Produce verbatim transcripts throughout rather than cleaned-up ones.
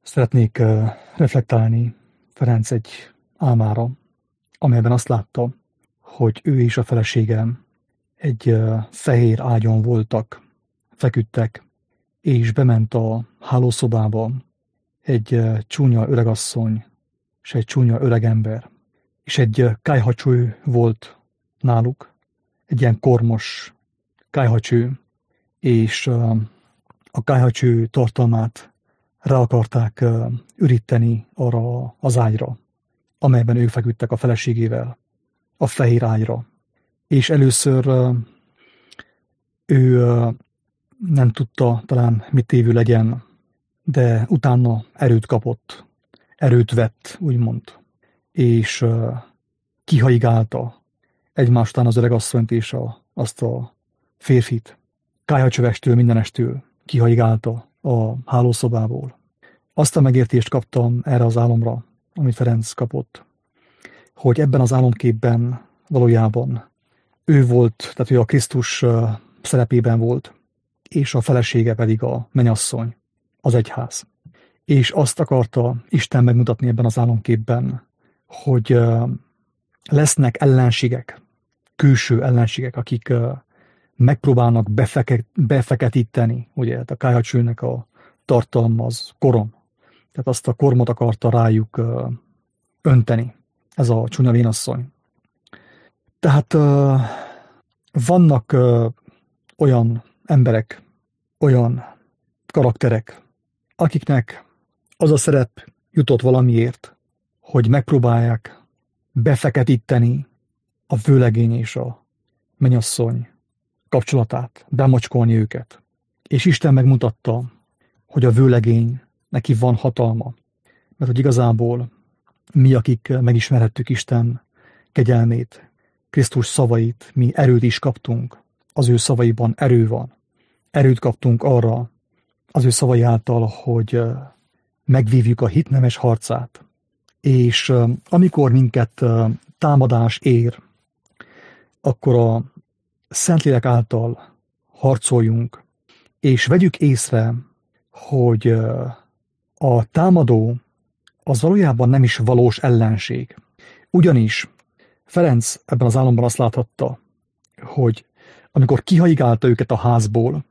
Szeretnék uh, reflektálni Ferenc egy álmára, amelyben azt látta, hogy ő és a felesége egy uh, fehér ágyon voltak, feküdtek, és bement a hálószobába egy uh, csúnya öregasszony és egy csúnya öregember, és egy uh, kályhacső volt náluk, egy ilyen kormos kályhacső, és uh, a kályhacső tartalmát rá akarták uh, üríteni arra az ágyra, amelyben ők feküdtek a feleségével, a fehér ágyra. És először uh, ő uh, nem tudta talán mit tévő legyen, de utána erőt kapott, erőt vett, úgymond, és uh, kihaigálta egymás után az öregasszonyt és a, azt a férfit. Kályhacsövestől, mindenestől kihaigálta a hálószobából. Azt a megértést kaptam erre az álomra, amit Ferenc kapott, hogy ebben az álomképben valójában ő volt, tehát ő a Krisztus szerepében volt, és a felesége pedig a mennyasszony, az egyház. És azt akarta Isten megmutatni ebben az álomképben, hogy lesznek ellenségek, külső ellenségek, akik megpróbálnak befeke, befeketíteni, ugye, a kályhacsőnek a tartalma az korom. Tehát azt a kormot akarta rájuk uh, önteni, ez a csúnya vénasszony. Tehát uh, vannak uh, olyan emberek, olyan karakterek, akiknek az a szerep jutott valamiért, hogy megpróbálják befeketíteni a vőlegény és a mennyasszony kapcsolatát, bemocskolni őket. És Isten megmutatta, hogy a vőlegény neki van hatalma. Mert hogy igazából mi, akik megismerhettük Isten kegyelmét, Krisztus szavait, mi erőt is kaptunk. Az ő szavaiban erő van. Erőt kaptunk arra, az ő szavai által, hogy megvívjuk a hit nemes harcát. És amikor minket támadás ér, akkor a Szentlélek által harcoljunk, és vegyük észre, hogy a támadó az valójában nem is valós ellenség. Ugyanis Ferenc ebben az álomban azt láthatta, hogy amikor kihaigálta őket a házból,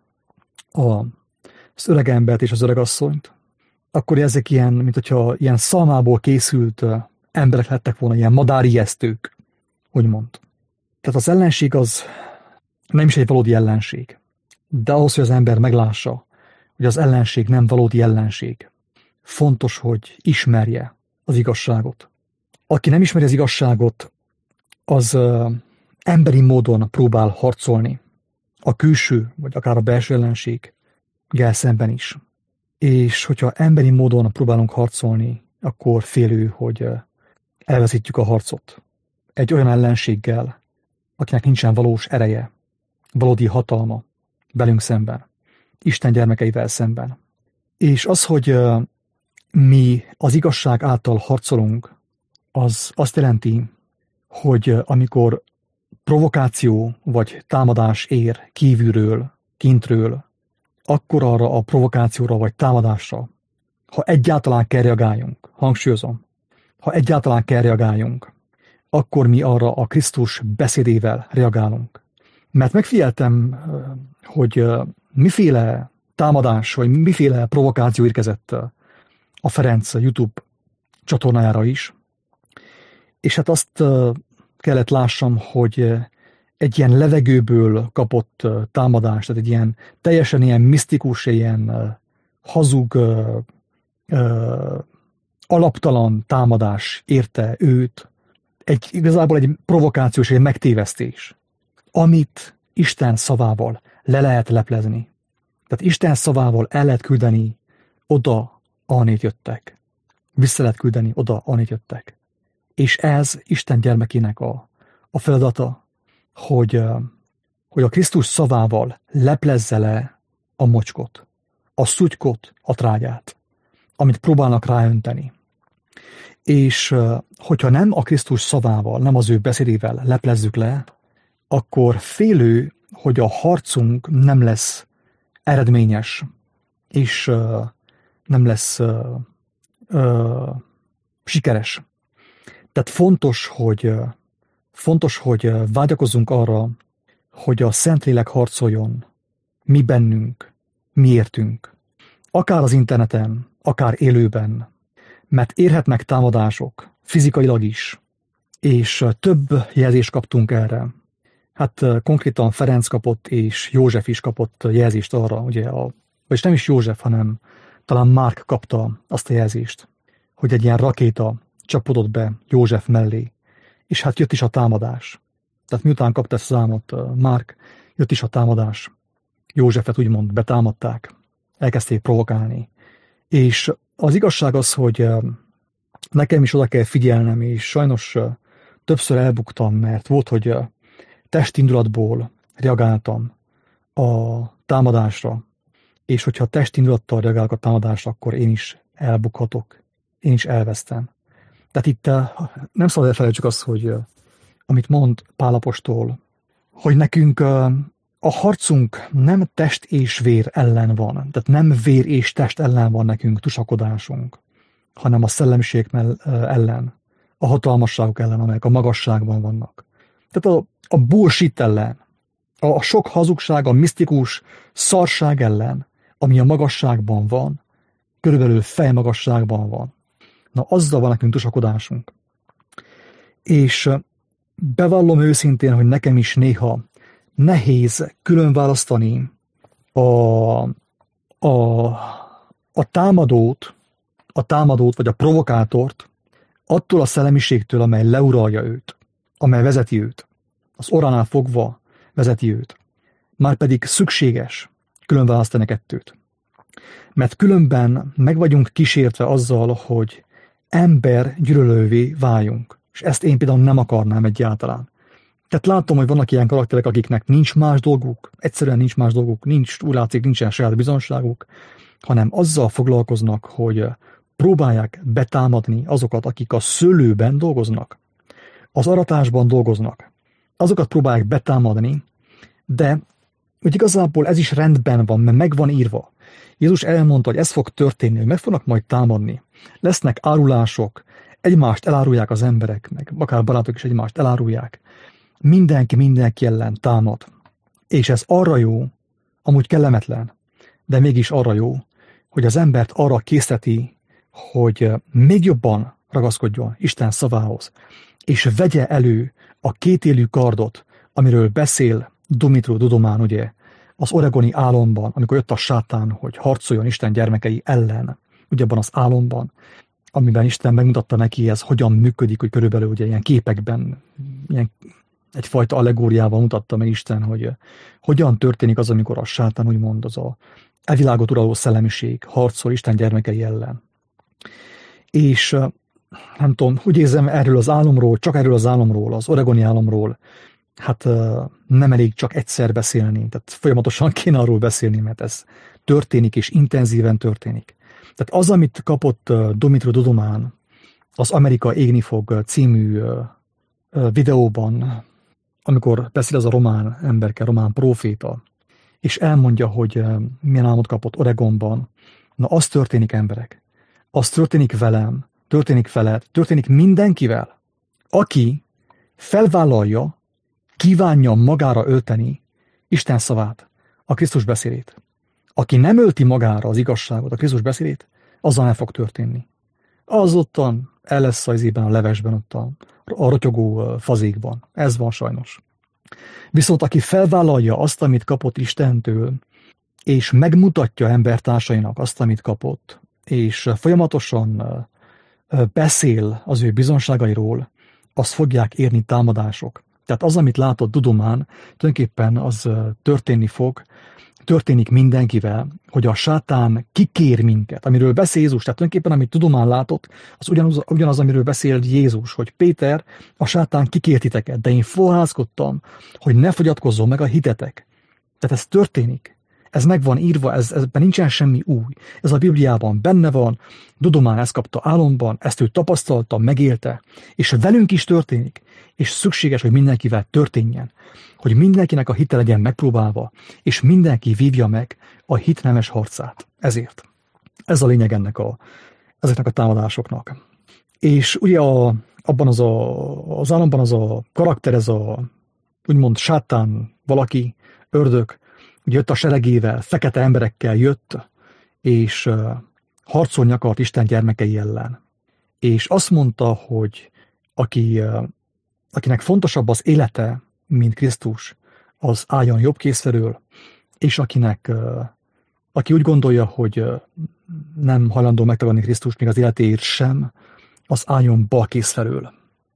az öregembert és az öregasszonyt, akkor ezek ilyen, mint hogyha ilyen szalmából készült emberek lettek volna, ilyen madárijesztők, úgymond. Tehát az ellenség az nem is egy valódi ellenség. De ahhoz, hogy az ember meglássa, hogy az ellenség nem valódi ellenség, fontos, hogy ismerje az igazságot. Aki nem ismeri az igazságot, az uh, emberi módon próbál harcolni. A külső, vagy akár a belső ellenséggel szemben is. És hogyha emberi módon próbálunk harcolni, akkor félő, hogy uh, elveszítjük a harcot. Egy olyan ellenséggel, akinek nincsen valós ereje, valódi hatalma velünk szemben, Isten gyermekeivel szemben. És az, hogy uh, mi az igazság által harcolunk, az azt jelenti, hogy uh, amikor provokáció vagy támadás ér kívülről, kintről, akkor arra a provokációra vagy támadásra, ha egyáltalán kell reagáljunk, hangsúlyozom, ha egyáltalán kell reagáljunk, akkor mi arra a Krisztus beszédével reagálunk. Mert megfigyeltem, hogy miféle támadás, vagy miféle provokáció érkezett a Ferenc YouTube csatornájára is, és hát azt kellett lássam, hogy egy ilyen levegőből kapott támadás, tehát egy ilyen teljesen ilyen misztikus, ilyen hazug, alaptalan támadás érte őt, egy, igazából egy provokáció és egy megtévesztés, amit Isten szavával le lehet leplezni. Tehát Isten szavával el lehet küldeni oda, ahonnét jöttek. Vissza lehet küldeni oda, ahonnét jöttek. És ez Isten gyermekének a, a feladata, hogy, hogy a Krisztus szavával leplezze le a mocskot, a szutykot, a trágyát, amit próbálnak ráönteni. És hogyha nem a Krisztus szavával, nem az ő beszédével leplezzük le, akkor félő, hogy a harcunk nem lesz eredményes, és nem lesz ö, sikeres. Tehát fontos, hogy, fontos, hogy vágyakozzunk arra, hogy a Szentlélek harcoljon mi bennünk, miértünk. Akár az interneten, akár élőben, mert érhetnek támadások, fizikailag is, és több jelzést kaptunk erre. Hát konkrétan Ferenc kapott, és József is kapott jelzést arra, ugye, a, vagyis nem is József, hanem talán Márk kapta azt a jelzést, hogy egy ilyen rakéta csapodott be József mellé, és hát jött is a támadás. Tehát miután kapta ezt az álmot Márk, jött is a támadás. Józsefet úgymond betámadták, elkezdték provokálni. És az igazság az, hogy nekem is oda kell figyelnem, és sajnos többször elbuktam, mert volt, hogy testindulatból reagáltam a támadásra, és hogyha testindulattal reagálok a támadásra, akkor én is elbukhatok, én is elvesztem. Tehát itt nem szabad elfelejtsük azt, hogy amit mond Pál apostol, hogy nekünk a harcunk nem test és vér ellen van, tehát nem vér és test ellen van nekünk tusakodásunk, hanem a szellemiség ellen, a hatalmasságok ellen, amelyek a magasságban vannak. Tehát a, a bullshit ellen, a, a sok hazugság, a misztikus szarság ellen, ami a magasságban van, körülbelül fejmagasságban van. Na, azzal van nekünk tusakodásunk. És bevallom őszintén, hogy nekem is néha nehéz külön választani a, a, a támadót, a támadót vagy a provokátort attól a szellemiségtől, amely leuralja őt, amely vezeti őt, az orránál fogva vezeti őt. Márpedig szükséges külön választani kettőt. Mert különben meg vagyunk kísértve azzal, hogy ember gyűlölővé váljunk. És ezt én például nem akarnám egyáltalán. Tehát látom, hogy vannak ilyen karakterek, akiknek nincs más dolguk, egyszerűen nincs más dolguk, nincs, úgy látszik, nincsen saját bizonságuk, hanem azzal foglalkoznak, hogy próbálják betámadni azokat, akik a szőlőben dolgoznak, az aratásban dolgoznak. Azokat próbálják betámadni, de hogy igazából ez is rendben van, mert meg van írva. Jézus elmondta, hogy ez fog történni, hogy meg fognak majd támadni. Lesznek árulások, egymást elárulják az emberek, meg akár barátok is egymást elárulják. Mindenki mindenki ellen támad. És ez arra jó, amúgy kellemetlen, de mégis arra jó, hogy az embert arra készteti, hogy még jobban ragaszkodjon Isten szavához, és vegye elő a kétélű kardot, amiről beszél Dumitru Dudomán, ugye, az oregoni álomban, amikor jött a sátán, hogy harcoljon Isten gyermekei ellen, ugye abban az álomban, amiben Isten megmutatta neki, ez hogyan működik, hogy körülbelül ugye ilyen képekben, ilyen egyfajta allegóriával mutatta meg Isten, hogy hogyan történik az, amikor a sátán úgymond az a elvilágot uraló szellemiség harcol Isten gyermekei ellen. És nem tudom, úgy érzem erről az álomról, csak erről az álomról, az oregoni álomról, hát nem elég csak egyszer beszélni, tehát folyamatosan kéne arról beszélni, mert ez történik és intenzíven történik. Tehát az, amit kapott Dumitru Dudomán az Amerika égni fog című videóban, amikor beszél az a román emberke, román próféta, és elmondja, hogy milyen álmot kapott Oregonban, na az történik, emberek. Az történik velem, történik veled, történik mindenkivel, aki felvállalja, kívánja magára ölteni Isten szavát, a Krisztus beszédét. Aki nem ölti magára az igazságot, a Krisztus beszédét, azzal nem fog történni. Az ottan el lesz az izében, a levesben, ott a, a rotyogó fazékban. Ez van sajnos. Viszont aki felvállalja azt, amit kapott Istentől, és megmutatja embertársainak azt, amit kapott, és folyamatosan beszél az ő bizonságairól, azt fogják érni támadások. Tehát az, amit látott Dudomán, tulajdonképpen az történni fog, történik mindenkivel, hogy a sátán kikér minket, amiről beszél Jézus. Tehát tulajdonképpen, amit Dudomán látott, az ugyanaz, ugyanaz, amiről beszél Jézus, hogy Péter, a sátán kikért titeket, de én fohászkodtam, hogy ne fogyatkozzon meg a hitetek. Tehát ez történik. Ez meg van írva, ez, ezben nincsen semmi új. Ez a Bibliában benne van, Dudomán ezt kapta álomban, ezt ő tapasztalta, megélte, és velünk is történik, és szükséges, hogy mindenkivel történjen, hogy mindenkinek a hite legyen megpróbálva, és mindenki vívja meg a hit nemes harcát. Ezért. Ez a lényeg ennek a, ezeknek a támadásoknak. És ugye a, abban az, a, az államban az a karakter, ez a úgymond sátán valaki, ördög, ugye jött a seregével, fekete emberekkel jött, és uh, harcolni akart Isten gyermekei ellen. És azt mondta, hogy aki, uh, akinek fontosabb az élete, mint Krisztus, az álljon jobb kéz felől, és akinek, uh, aki úgy gondolja, hogy uh, nem hajlandó megtagadni Krisztust még az életéért sem, az álljon bal kéz felől.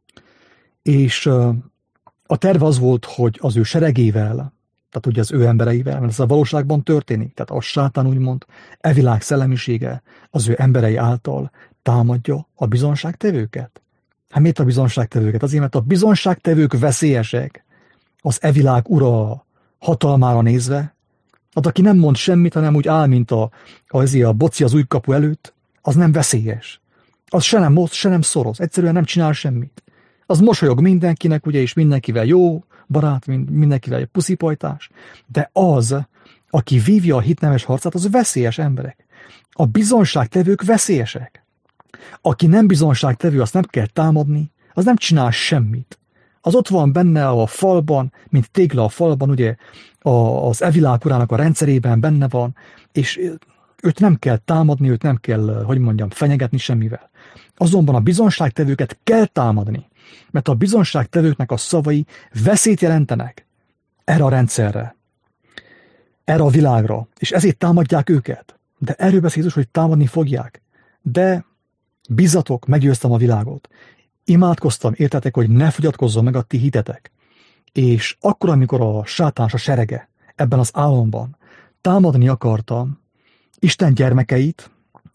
És uh, a terv az volt, hogy az ő seregével, tehát ugye az ő embereivel, mert ez a valóságban történik, tehát a sátán úgymond, e világ szellemisége az ő emberei által támadja a bizonságtevőket. Hát miért a bizonságtevőket? Azért, mert a bizonságtevők veszélyesek az e világ ura hatalmára nézve. Hát aki nem mond semmit, hanem úgy áll, mint a, az a boci az új kapu előtt, az nem veszélyes. Az se nem moszt, se nem szoroz, egyszerűen nem csinál semmit. Az mosolyog mindenkinek, ugye, és mindenkivel jó barát, mindenkivel puszipajtás, de az, aki vívja a hitnemes harcát, az veszélyes emberek. A bizonságtevők veszélyesek. Aki nem bizonságtevő, azt nem kell támadni, az nem csinál semmit. Az ott van benne a falban, mint tégla a falban, ugye az evilág urának a rendszerében benne van, és őt nem kell támadni, őt nem kell, hogy mondjam, fenyegetni semmivel. Azonban a bizonságtevőket kell támadni, mert a bizonságtevőknek a szavai veszélyt jelentenek erre a rendszerre, erre a világra, és ezért támadják őket. De erről beszél Jézus, hogy támadni fogják. De bízzatok, meggyőztem a világot. Imádkoztam, értetek, hogy ne fogyatkozzon meg a ti hitetek. És akkor, amikor a sátáns a serege ebben az álomban támadni akartam Isten gyermekeit,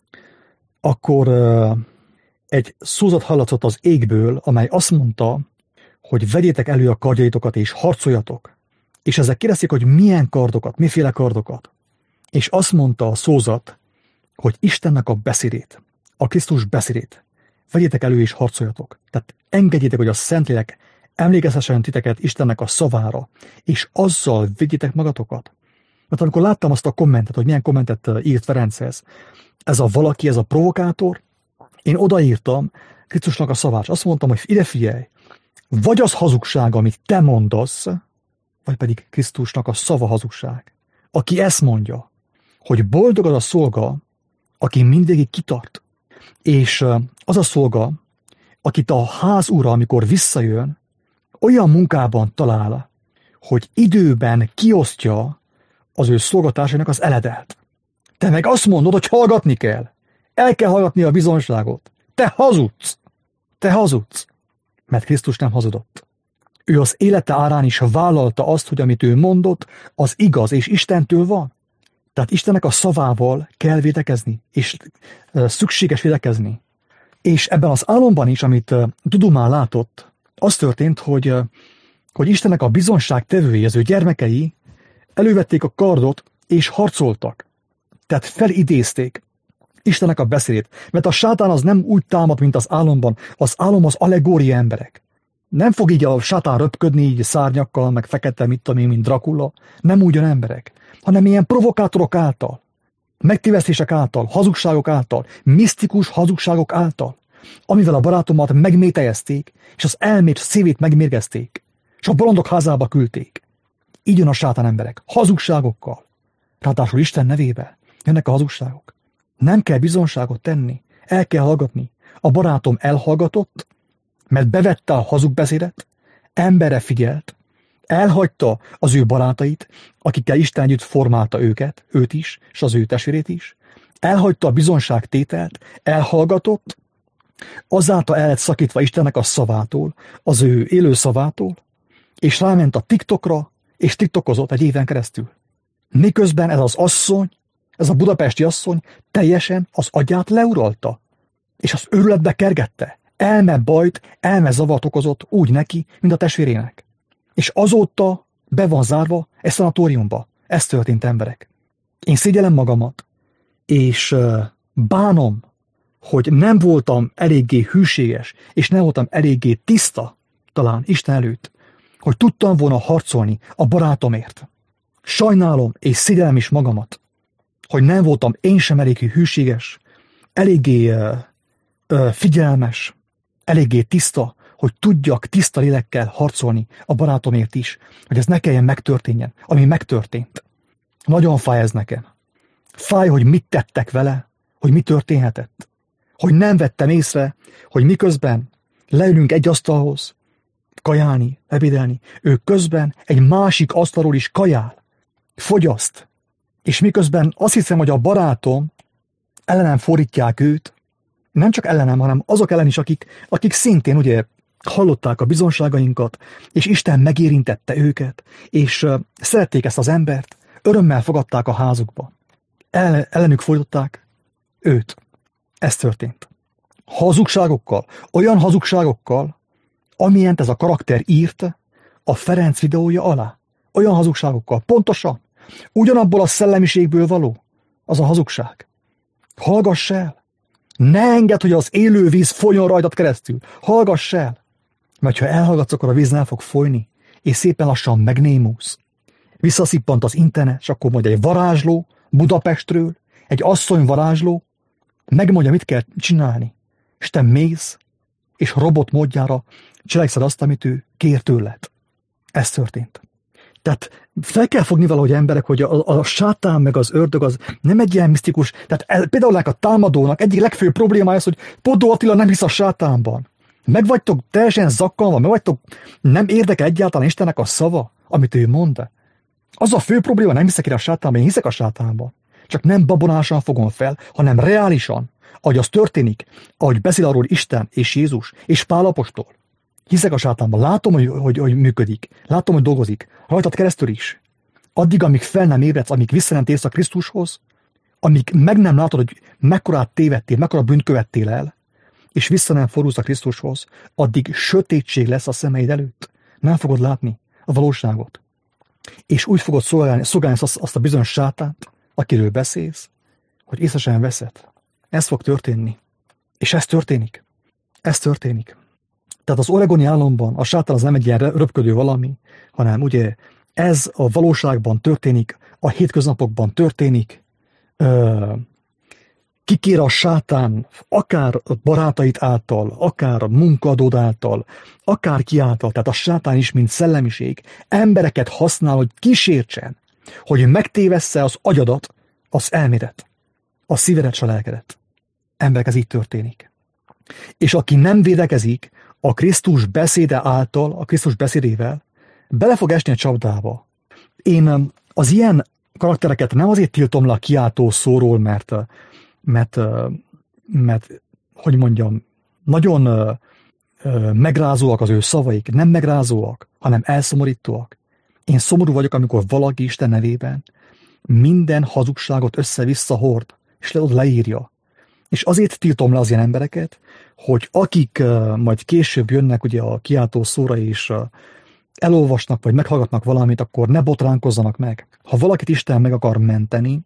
akkor uh, egy szózat hallatszott az égből, amely azt mondta, hogy vegyétek elő a kardjaitokat és harcoljatok. És ezek kérdezték, hogy milyen kardokat, miféle kardokat. És azt mondta a szózat, hogy Istennek a beszédét, a Krisztus beszédét vegyétek elő és harcoljatok. Tehát engedjétek, hogy a Szentlélek emlékezhessen titeket Istennek a szavára, és azzal vigyétek magatokat. Mert amikor láttam azt a kommentet, hogy milyen kommentet írt Ferenchez, ez a valaki, ez a provokátor, én odaírtam Krisztusnak a szavát, azt mondtam, hogy ide figyelj, vagy az hazugság, amit te mondasz, vagy pedig Krisztusnak a szava hazugság. Aki ezt mondja, hogy boldog az a szolga, aki mindvégig kitart, és az a szolga, akit a ház ura, amikor visszajön, olyan munkában talál, hogy időben kiosztja az ő szolgatásainak az eledelt. Te meg azt mondod, hogy hallgatni kell. El kell hallgatni a bizonyságot. Te hazudsz. Te hazudsz. Mert Krisztus nem hazudott. Ő az élete árán is vállalta azt, hogy amit ő mondott, az igaz, és Istentől van. Tehát Istennek a szavával kell védekezni, és szükséges védekezni. És ebben az álomban is, amit Dudumán látott, az történt, hogy, hogy Istennek a bizonságtevői, az ő gyermekei elővették a kardot, és harcoltak. Tehát felidézték Istennek a beszédét. Mert a sátán az nem úgy támad, mint az álomban. Az álom az allegória emberek. Nem fog így a sátán röpködni így szárnyakkal, meg fekete, mit tudom én, mint Dracula. Nem ugyan emberek, hanem ilyen provokátorok által, megtévesztések által, hazugságok által, misztikus hazugságok által, amivel a barátomat megmétejezték, és az elmét szívét megmérgezték, és a bolondok házába küldték. Így jön a sátán emberek, hazugságokkal. Ráadásul Isten nevébe jönnek a hazugságok. Nem kell bizonságot tenni, el kell hallgatni. A barátom elhallgatott, mert bevette a hazug beszédet, emberre figyelt, elhagyta az ő barátait, akikkel Isten együtt formálta őket, őt is, és az ő testvérét is, elhagyta a bizonságtételt, elhallgatott, azáltal el lett szakítva Istennek a szavától, az ő élő szavától, és ráment a TikTokra, és tiktokozott egy éven keresztül. Miközben ez az asszony, ez a budapesti asszony teljesen az agyát leuralta, és az őrületbe kergette. Elme bajt, elme zavart okozott úgy neki, mint a testvérének. És azóta be van zárva egy szanatóriumba. Ez történt, emberek. Én szégyellem magamat, és bánom, hogy nem voltam eléggé hűséges, és nem voltam eléggé tiszta, talán Isten előtt, hogy tudtam volna harcolni a barátomért. Sajnálom, és szégyellem is magamat, hogy nem voltam én sem eléggé hűséges, eléggé uh, uh, figyelmes, eléggé tiszta, hogy tudjak tiszta lélekkel harcolni a barátomért is, hogy ez ne kelljen megtörténjen, ami megtörtént. Nagyon fáj ez nekem. Fáj, hogy mit tettek vele, hogy mi történhetett. Hogy nem vettem észre, hogy miközben leülünk egy asztalhoz, kajálni, ebédelni, ő közben egy másik asztalról is kajál, fogyaszt, és miközben azt hiszem, hogy a barátom ellenem fordítják őt, nem csak ellenem, hanem azok ellen is, akik, akik szintén ugye hallották a bizonságainkat, és Isten megérintette őket, és uh, szerették ezt az embert, örömmel fogadták a házukba. El, ellenük fordították őt. Ez történt. Hazugságokkal, olyan hazugságokkal, amilyent ez a karakter írt a Ferenc videója alá. Olyan hazugságokkal, pontosan, ugyanabból a szellemiségből való az a hazugság. Hallgass el! Ne engedd, hogy az élő víz folyjon rajtad keresztül. Hallgass el! Mert ha elhallgatsz, akkor a víz el fog folyni, és szépen lassan megnémulsz. Visszaszippant az internet, és akkor majd egy varázsló Budapestről, egy asszony varázsló, megmondja, mit kell csinálni. És te mész, és robot módjára cselekszed azt, amit ő kér tőled. Ez történt. Tehát fel kell fogni valahogy emberek, hogy a, a, a sátán meg az ördög az nem egy ilyen misztikus. Tehát el, például a támadónak egyik legfőbb problémája az, hogy Podó Attila nem hisz a sátánban. Meg vagytok teljesen zakkanva, meg vagytok, nem érdekel egyáltalán Istennek a szava, amit ő mond. Az a fő probléma, nem hiszek a sátánban, én hiszek a sátánban. Csak nem babonásan fogom fel, hanem reálisan, ahogy az történik, ahogy beszél arról Isten és Jézus és Pál apostol. Hiszek a sátánban, látom, hogy, hogy, hogy működik, látom, hogy dolgozik, rajtad keresztül is. Addig, amíg fel nem ébredsz, amíg vissza nem térsz a Krisztushoz, amíg meg nem látod, hogy mekkorát tévedtél, mekkora bűnt követtél el, és vissza nem fordulsz a Krisztushoz, addig sötétség lesz a szemeid előtt. Nem fogod látni a valóságot. És úgy fogod szolgálni, szolgálni azt, azt a bizonyos sátánt, akiről beszélsz, hogy észre sem veszed. Ez fog történni. És ez történik. Ez történik. Tehát az oregoni államban a sátán az nem egy ilyen röpködő valami, hanem ugye ez a valóságban történik, a hétköznapokban történik, ö, kikér a sátán akár barátait által, akár munkaadód által, akár ki által, tehát a sátán is, mint szellemiség, embereket használ, hogy kísértsen, hogy megtévessze az agyadat, az elmédet, a szívedet, s a lelkedet. Emberek, ez így történik. És aki nem védekezik a Krisztus beszéde által, a Krisztus beszédével, bele fog esni a csapdába. Én az ilyen karaktereket nem azért tiltom le a kiáltó szóról, mert, mert, mert hogy mondjam, nagyon megrázóak az ő szavaik, nem megrázóak, hanem elszomorítóak. Én szomorú vagyok, amikor valaki Isten nevében minden hazugságot össze-vissza hord, és le, leírja. És azért tiltom le az ilyen embereket, hogy akik uh, majd később jönnek ugye a kiáltó szóra és uh, elolvasnak, vagy meghallgatnak valamit, akkor ne botránkozzanak meg. Ha valakit Isten meg akar menteni,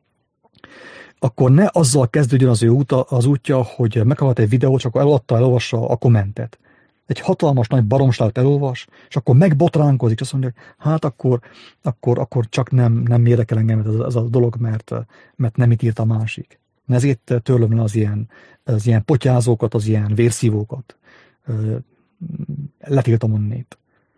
akkor ne azzal kezdődjön az ő úta, az útja, hogy meghallgat egy videót, csak akkor eladta, elolvassa a kommentet. Egy hatalmas nagy baromságot elolvas, és akkor megbotránkozik, és azt mondja, hogy hát akkor, akkor, akkor csak nem, nem érdekel engem ez, ez a dolog, mert, mert nem itt írt a másik. Ezért törlöm le az ilyen, az ilyen potyázókat, az ilyen vérszívókat. Letiltom onnét.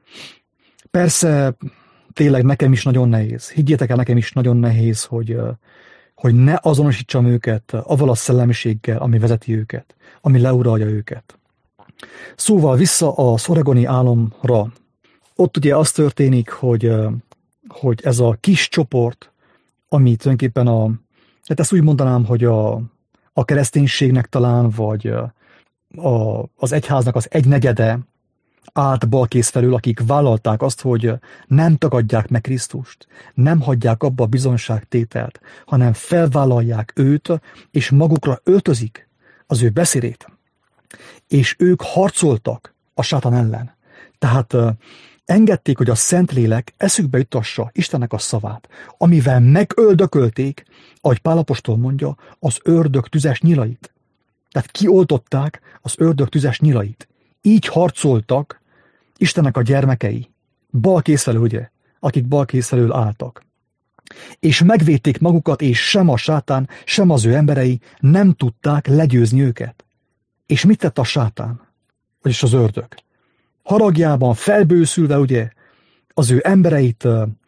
Persze, tényleg nekem is nagyon nehéz. Higgyétek el, nekem is nagyon nehéz, hogy, hogy ne azonosítsam őket avval a szellemiséggel, ami vezeti őket, ami leuralja őket. Szóval vissza az oregoni álomra. Ott ugye az történik, hogy, hogy ez a kis csoport, ami tulajdonképpen a hát ezt úgy mondanám, hogy a, a kereszténységnek talán, vagy a, az egyháznak az egynegyede állt balkész felül, akik vállalták azt, hogy nem tagadják meg Krisztust, nem hagyják abba a bizonyságtételt, hanem felvállalják őt, és magukra öltözik az ő beszédét. És ők harcoltak a sátán ellen. Tehát engedték, hogy a Szentlélek eszükbe jutassa Istennek a szavát, amivel megöldökölték, ahogy Pál apostol mondja, az ördög tüzes nyilait. Tehát kioltották az ördög tüzes nyilait. Így harcoltak Istennek a gyermekei, balkész felől, ugye, akik balkész felől álltak. És megvédték magukat, és sem a sátán, sem az ő emberei nem tudták legyőzni őket. És mit tett a sátán? Vagyis az ördög. Haragjában, felbőszülve, ugye, az ő embereit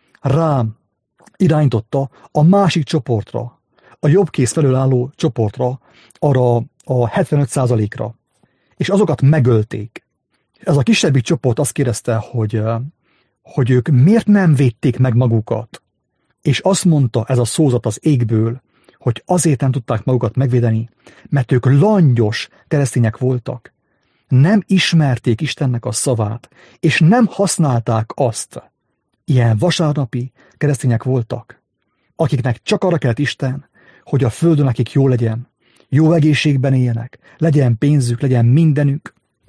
rám irányította a másik csoportra, a jobb kéz felől álló csoportra, arra a hetvenöt százalékra. És azokat megölték. Ez a kisebbik csoport azt kérdezte, hogy, hogy ők miért nem védték meg magukat. És azt mondta ez a szózat az égből, hogy azért nem tudták magukat megvédeni, mert ők langyos keresztények voltak. Nem ismerték Istennek a szavát, és nem használták azt. Ilyen vasárnapi keresztények voltak, akiknek csak arra kellett Isten, hogy a földön nekik jó legyen, jó egészségben éljenek, legyen pénzük, legyen mindenük,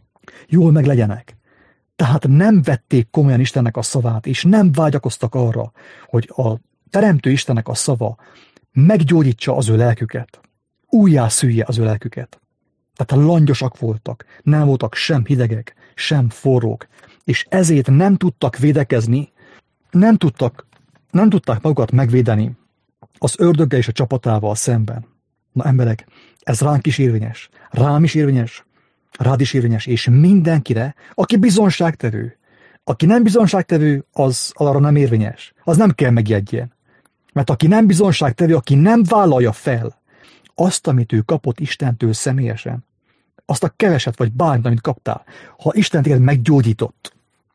jól meg legyenek. Tehát nem vették komolyan Istennek a szavát, és nem vágyakoztak arra, hogy a Teremtő Istennek a szava meggyógyítsa az ő lelküket, újjászülje az ő lelküket. Tehát langyosak voltak, nem voltak sem hidegek, sem forrók, és ezért nem tudtak védekezni, nem tudtak, nem tudták magukat megvédeni az ördöggel és a csapatával szemben. Na emberek, ez ránk is érvényes, rám is érvényes, rád is érvényes, és mindenkire, aki bizonságtevő. Aki nem bizonságtevő, az arra nem érvényes. Az nem kell megjegyen. Mert aki nem bizonságtevő, aki nem vállalja fel azt, amit ő kapott Istentől személyesen, azt a keveset, vagy bármit, amit kaptál, ha Isten téged meggyógyított,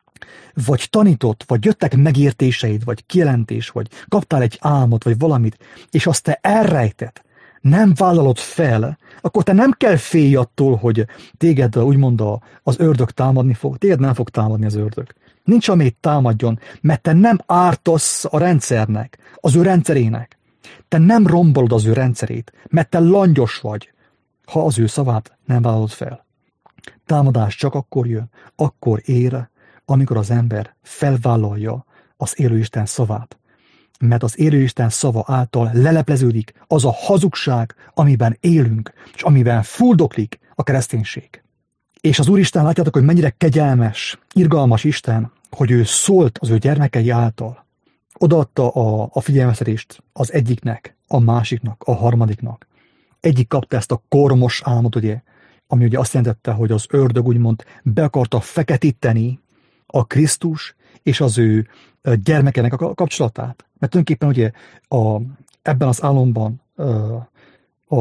vagy tanított, vagy jöttek megértéseid, vagy kijelentés, vagy kaptál egy álmot, vagy valamit, és azt te elrejted, nem vállalod fel, akkor te nem kell félj attól, hogy téged úgymond az ördög támadni fog. Téged nem fog támadni az ördög. Nincs, amit támadjon, mert te nem ártasz a rendszernek, az ő rendszerének. Te nem rombolod az ő rendszerét, mert te langyos vagy, ha az ő szavát nem vállalod fel. Támadás csak akkor jön, akkor ér, amikor az ember felvállalja az élő Isten szavát. Mert az élő Isten szava által lelepleződik az a hazugság, amiben élünk, és amiben fuldoklik a kereszténység. És az Úristen, látjátok, hogy mennyire kegyelmes, irgalmas Isten, hogy ő szólt az ő gyermekei által. Odaadta a, a figyelmeztetést az egyiknek, a másiknak, a harmadiknak. Egyik kapta ezt a kormos álmot, ugye, ami ugye azt jelentette, hogy az ördög úgymond be akarta feketíteni a Krisztus és az ő gyermekenek a kapcsolatát. Mert tulajdonképpen ugye a, ebben az álomban a,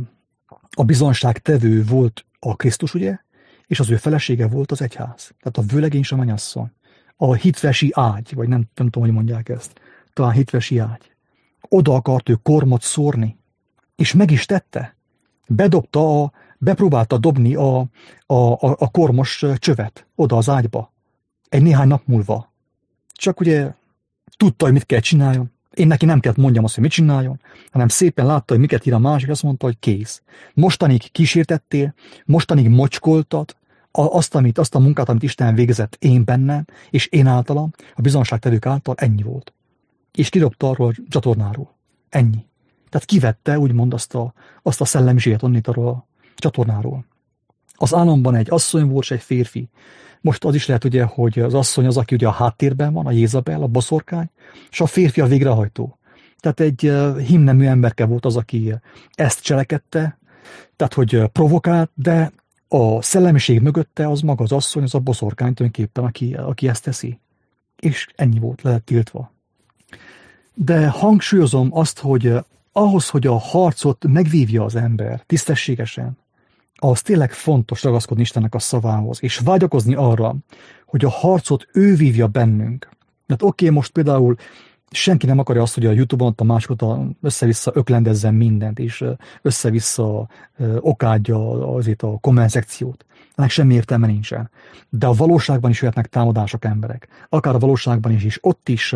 a bizonságtevő volt a Krisztus, ugye, és az ő felesége volt az egyház. Tehát a vőlegény és a mennyasszony. A hitvesi ágy, vagy nem, nem tudom, hogy mondják ezt. Talán hitvesi ágy. Oda akart ő kormot szórni, és meg is tette. Bedobta, a, bepróbálta dobni a, a, a, a kormos csövet oda az ágyba. Egy néhány nap múlva. Csak ugye tudta, hogy mit kell csináljon. Én neki nem kellett mondjam azt, hogy mit csináljon, hanem szépen látta, hogy miket ír a másik, azt mondta, hogy kész. Mostanig kísértettél, mostanig mocskoltad azt, amit, azt a munkát, amit Isten végezett én bennem, és én általam, a bizonságtevők által, ennyi volt. És kidobta arról a csatornáról. Ennyi. Tehát kivette, úgymond azt a, azt a szellemiséget onnit arról a csatornáról. Az álomban egy asszony volt, és egy férfi. Most az is lehet, ugye, hogy az asszony az, aki ugye a háttérben van, a Jézabel, a boszorkány, és a férfi a végrehajtó. Tehát egy uh, himnemű emberke volt az, aki ezt cselekedte, tehát hogy provokált, de a szellemiség mögötte az maga az asszony, az a boszorkány tulajdonképpen, aki, aki ezt teszi. És ennyi volt, le lett tiltva. De hangsúlyozom azt, hogy ahhoz, hogy a harcot megvívja az ember tisztességesen, ahhoz tényleg fontos ragaszkodni Istennek a szavához, és vágyakozni arra, hogy a harcot ő vívja bennünk. Mert oké, okay, most például senki nem akarja azt, hogy a YouTube-on ott a másikot össze-vissza öklendezzen mindent, és össze-vissza okádja azért a komment szekciót. Ennek semmi értelme nincsen. De a valóságban is jöhetnek támadások emberek. Akár a valóságban is, és ott is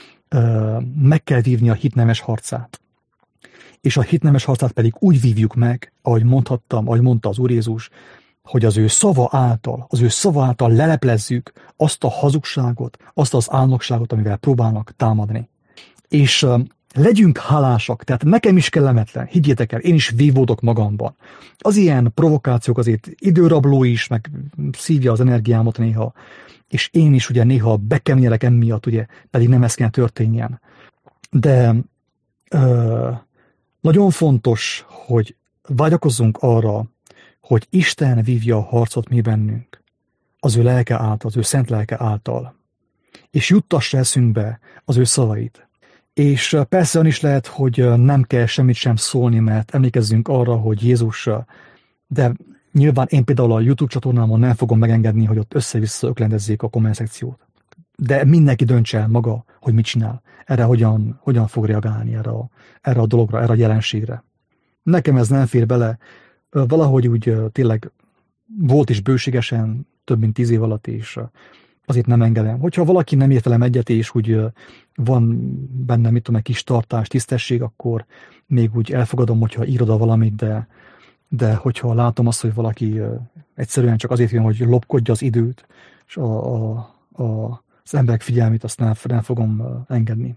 meg kell vívni a hit nemes harcát. És a hit nemes harcát pedig úgy vívjuk meg, ahogy mondhattam, ahogy mondta az Úr Jézus, hogy az ő szava által, az ő szava által leleplezzük azt a hazugságot, azt az álnokságot, amivel próbálnak támadni. És uh, legyünk hálásak, tehát nekem is kellemetlen, higgyétek el, én is vívódok magamban. Az ilyen provokációk azért időrabló is, meg szívja az energiámat néha, és én is ugye néha bekeményelek emiatt, ugye, pedig nem ez kell történjen. De ö, nagyon fontos, hogy vágyakozzunk arra, hogy Isten vívja a harcot mi bennünk, az ő lelke által, az ő szent lelke által, és juttassa eszünkbe az ő szavait. És persze olyan is lehet, hogy nem kell semmit sem szólni, mert emlékezzünk arra, hogy Jézus, de nyilván én például a YouTube csatornámon nem fogom megengedni, hogy ott össze-vissza öklendezzék a komment szekciót. De mindenki döntse el maga, hogy mit csinál. Erre hogyan, hogyan fog reagálni erre a, erre a dologra, erre a jelenségre. Nekem ez nem fér bele. Valahogy úgy tényleg volt is bőségesen, több mint tíz év alatt, és azért nem engedem. Hogyha valaki nem ért velem egyet, és úgy van benne, mit tudom, egy kis tartás, tisztesség, akkor még úgy elfogadom, hogyha írod a valamit, de, de hogyha látom azt, hogy valaki egyszerűen csak azért jön, hogy lopkodja az időt, és a, a, a, az emberek figyelmét, azt nem, nem fogom engedni.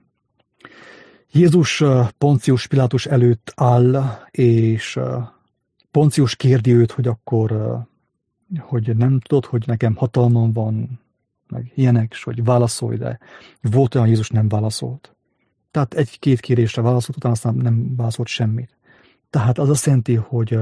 Jézus Poncius Pilátus előtt áll, és Poncius kérdi őt, hogy akkor, hogy nem tudod, hogy nekem hatalmam van, meg ilyenek, és hogy válaszolj, de volt olyan, Jézus nem válaszolt. Tehát egy-két kérdésre válaszolt, utána aztán nem válaszolt semmit. Tehát az azt jelenti, hogy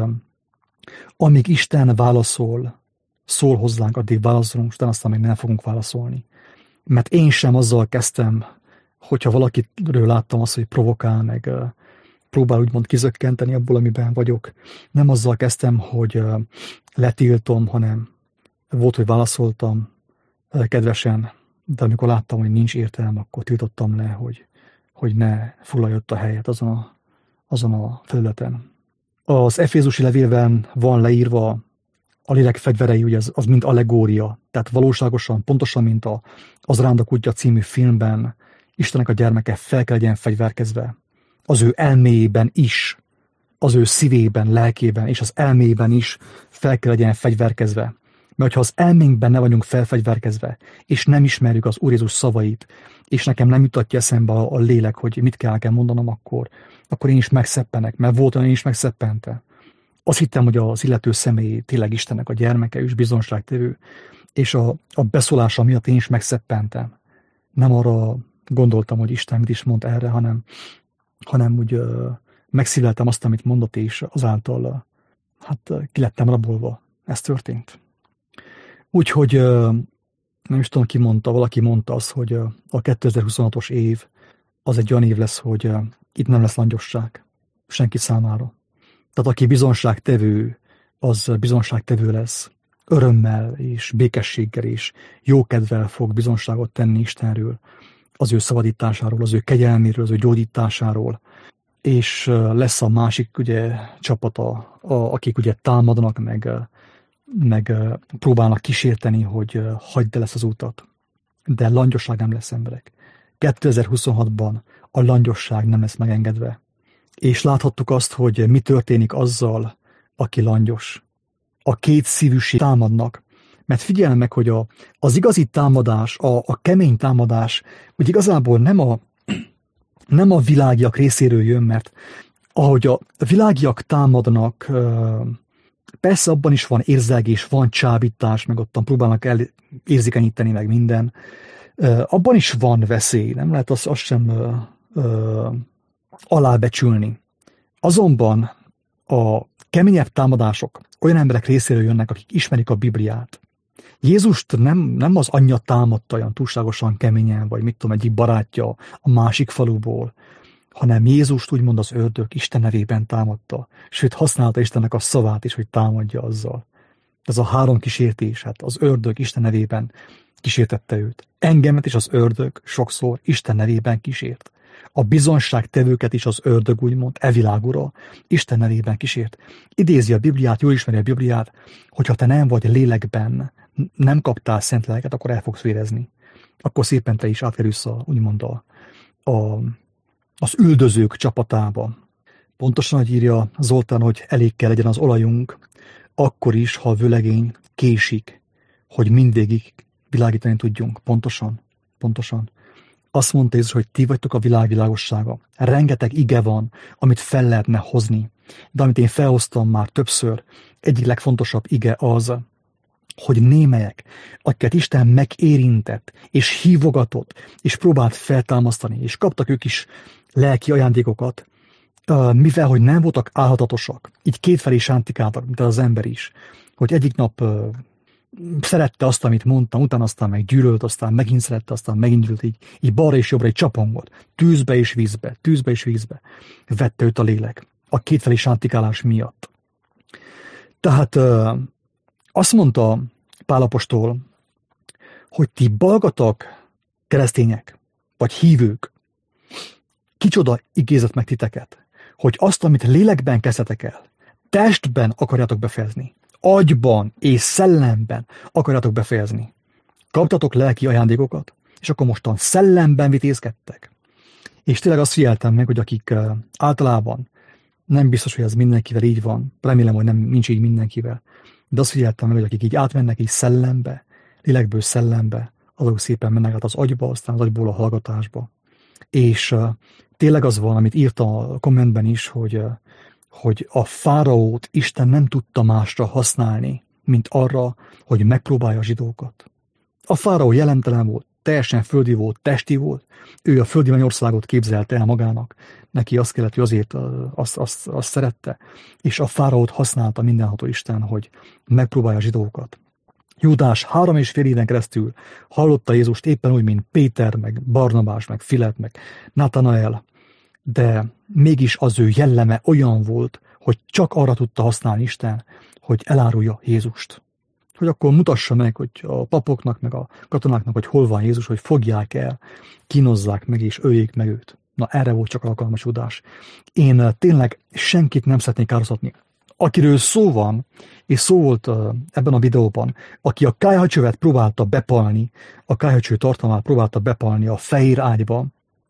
amíg Isten válaszol, szól hozzánk, addig válaszolunk, utána aztán még nem fogunk válaszolni. Mert én sem azzal kezdtem, hogyha valakiről láttam azt, hogy provokál, meg próbál úgymond kizökkenteni abból, amiben vagyok. Nem azzal kezdtem, hogy letiltom, hanem volt, hogy válaszoltam kedvesen, de amikor láttam, hogy nincs értelme, akkor tiltottam le, hogy, hogy ne foglalja ott a helyet azon a, azon a felületen. Az Efézusi levélben van leírva a lélek fegyverei, ugye az, az mind allegória, tehát valóságosan, pontosan, mint a, az Rándok útja című filmben, Istennek a gyermeke fel kell legyen fegyverkezve. Az ő elméjében is, az ő szívében, lelkében és az elméjében is fel kell legyen fegyverkezve. Mert ha az elménkben ne vagyunk felfegyverkezve, és nem ismerjük az Úr Jézus szavait, és nekem nem jutatja eszembe a, a lélek, hogy mit kell, kell mondanom, akkor, akkor én is megszeppenek, mert volt olyan, én is megszeppente. Azt hittem, hogy az illető személy tényleg Istennek a gyermeke, és bizonságtevő, és a, a beszólása miatt én is megszeppentem. Nem arra gondoltam, hogy Isten mit is mond erre, hanem, hanem úgy uh, megszívleltem azt, amit mondott, és azáltal uh, hát uh, ki lettem rabolva. Ez történt. Úgyhogy uh, nem is tudom, ki mondta, valaki mondta azt, hogy uh, a kétezer-huszonhatos év az egy olyan év lesz, hogy uh, itt nem lesz langyosság senki számára. Tehát aki bizonságtevő, az bizonságtevő lesz. Örömmel és békességgel és jókedvel fog bizonságot tenni Istenről, az ő szabadításáról, az ő kegyelméről, az ő gyógyításáról, és lesz a másik ugye, csapata, a, akik ugye támadnak, meg, meg próbálnak kísérteni, hogy hagyd el ezt az utat. De langyosság nem lesz, emberek. kétezer-huszonhatban a langyosság nem lesz megengedve. És láthattuk azt, hogy mi történik azzal, aki langyos. A két szívűség támadnak. Mert figyelj meg, hogy a, az igazi támadás, a, a kemény támadás, hogy igazából nem a, nem a világiak részéről jön, mert ahogy a világiak támadnak, persze abban is van érzelgés, van csábítás, meg ottan próbálnak el érzékenyíteni meg minden. Abban is van veszély, nem lehet azt, azt sem ö, ö, alábecsülni. Azonban a keményebb támadások olyan emberek részéről jönnek, akik ismerik a Bibliát. Jézust nem, nem az anyja támadta olyan túlságosan keményen, vagy mit tudom, egyik barátja a másik faluból, hanem Jézust úgymond az ördög Isten nevében támadta, sőt használta Istennek a szavát is, hogy támadja azzal. Ez a három kísértés, hát az ördög Isten nevében kísértette őt. Engemet is az ördög sokszor Isten nevében kísért. A bizonságtevőket is az ördög úgymond evilágura Isten nevében kísért. Idézi a Bibliát, jól ismeri a Bibliát, hogyha te nem vagy lélekben, nem kaptál szent lelket, akkor el fogsz vérezni. Akkor szépen te is átkerülsz a, úgymond a, a, az üldözők csapatába. Pontosan, hogy írja Zoltán, hogy elég kell legyen az olajunk, akkor is, ha a vőlegény késik, hogy mindvégig világítani tudjunk. Pontosan, pontosan. Azt mondta Jézus, hogy ti vagytok a világ világossága. Rengeteg ige van, amit fel lehetne hozni. De amit én felhoztam már többször, egyik legfontosabb ige az, hogy némelyek, akiket Isten megérintett, és hívogatott, és próbált feltámasztani, és kaptak ők is lelki ajándékokat, mivel, hogy nem voltak álhatatosak, így kétfelé sántikáltak, mint az ember is, hogy egyik nap uh, szerette azt, amit mondtam, utána aztán meg gyűlölt, aztán megint szerette, aztán megint gyűlölt, így, így balra és jobbra egy csapongott, tűzbe és vízbe, tűzbe és vízbe vette őt a lélek, a kétfelé sántikálás miatt. Tehát uh, azt mondta Pál apostol, hogy ti balgatak keresztények, vagy hívők, kicsoda igézett meg titeket, hogy azt, amit lélekben kezdetek el, testben akarjátok befejezni, agyban és szellemben akarjátok befejezni. Kaptatok lelki ajándékokat, és akkor mostan szellemben vitézkedtek. És tényleg azt figyeltem meg, hogy akik általában, nem biztos, hogy ez mindenkivel így van, remélem, hogy nem nincs így mindenkivel, de azt figyeltem meg, hogy akik így átmennek így szellembe, lélekből szellembe, azok szépen mennek át az agyba, aztán az agyból a hallgatásba. És uh, tényleg az van, amit írtam a kommentben is, hogy, uh, hogy a fáraót Isten nem tudta másra használni, mint arra, hogy megpróbálja a zsidókat. A fáraó jelentelen volt, teljesen földi volt, testi volt, ő a földi mennyországot képzelte el magának, neki azt kellett, hogy azért uh, azt, azt, azt szerette, és a fáraót használta mindenható Isten, hogy megpróbálja a zsidókat. Júdás három és fél éven keresztül hallotta Jézust éppen úgy, mint Péter, meg Barnabás, meg Filet, meg Natanael, de mégis az ő jelleme olyan volt, hogy csak arra tudta használni Isten, hogy elárulja Jézust. Hogy akkor mutassa meg, hogy a papoknak, meg a katonáknak, hogy hol van Jézus, hogy fogják el, kínozzák meg és öljék meg őt. Na erre volt csak alkalmas Júdás. Én tényleg senkit nem szeretnék ároztatni. Akiről szó van, és szó volt uh, ebben a videóban, aki a kályhacsövet próbálta bepalni, a kályhacső tartalmát próbálta bepalni a fehér ágyba,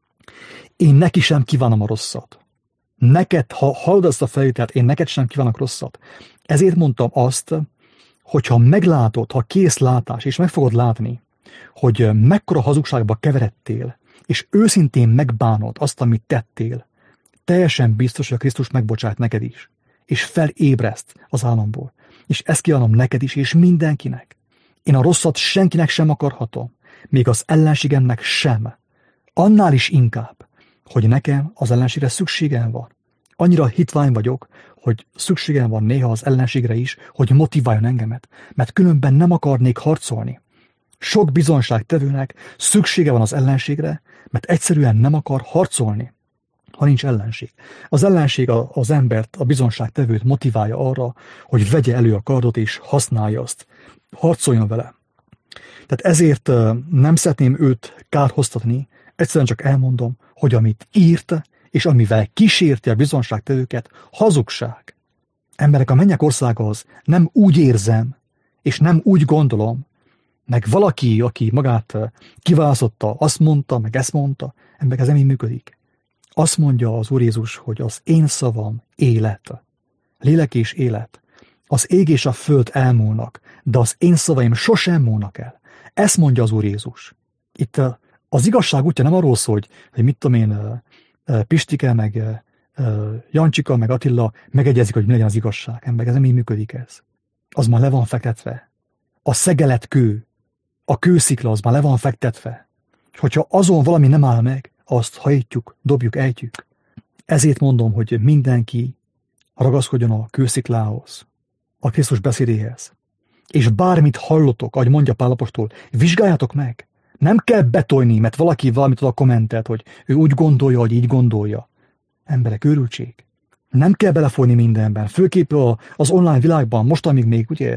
én neki sem kívánom a rosszat. Neked, ha hallod ezt a felvételt, én neked sem kívánok rosszat. Ezért mondtam azt, hogyha meglátod, ha kész látás, és meg fogod látni, hogy mekkora hazugságba keveredtél, és őszintén megbánod azt, amit tettél, teljesen biztos, hogy a Krisztus megbocsát neked is, és felébreszt az álomból. És ezt kívánom neked is, és mindenkinek. Én a rosszat senkinek sem akarhatom, még az ellenségemnek sem. Annál is inkább, hogy nekem az ellenségre szükségem van. Annyira hitvány vagyok, hogy szükségem van néha az ellenségre is, hogy motiváljon engemet, mert különben nem akarnék harcolni. Sok bizonságtevőnek szüksége van az ellenségre, mert egyszerűen nem akar harcolni, ha nincs ellenség. Az ellenség az embert, a bizonságtevőt motiválja arra, hogy vegye elő a kardot és használja azt. Harcoljon vele. Tehát ezért nem szeretném őt kárhoztatni, egyszerűen csak elmondom, hogy amit írt, és amivel kísérti a bizonságtevőket, hazugság. Emberek, a mennyek országa az nem úgy érzem, és nem úgy gondolom, meg valaki, aki magát kiválasztotta, azt mondta, meg ezt mondta, emberek, ez nem így működik. Azt mondja az Úr Jézus, hogy az én szavam élet, lélek és élet. Az ég és a föld elmúlnak, de az én szavaim sosem múlnak el. Ezt mondja az Úr Jézus. Itt az igazság útja nem arról szól, hogy, hogy mit tudom én, Pistike, meg Jancsika, meg Attila megegyezik, hogy mi legyen az igazság. Ember, ez nem így működik ez. Az már le van fektetve. A szegeletkő, a kőszikla, az már le van fektetve. És hogyha azon valami nem áll meg, azt hajtjuk, dobjuk, ejtjük. Ezért mondom, hogy mindenki ragaszkodjon a kősziklához, a Krisztus beszédéhez. És bármit hallotok, ahogy mondja Pál apostol, vizsgáljátok meg. Nem kell betolni, mert valaki valamit ad a kommentet, hogy ő úgy gondolja, hogy így gondolja. Emberek, őrültség. Nem kell belefolyni mindenben. Főképp az online világban, most amíg még ugye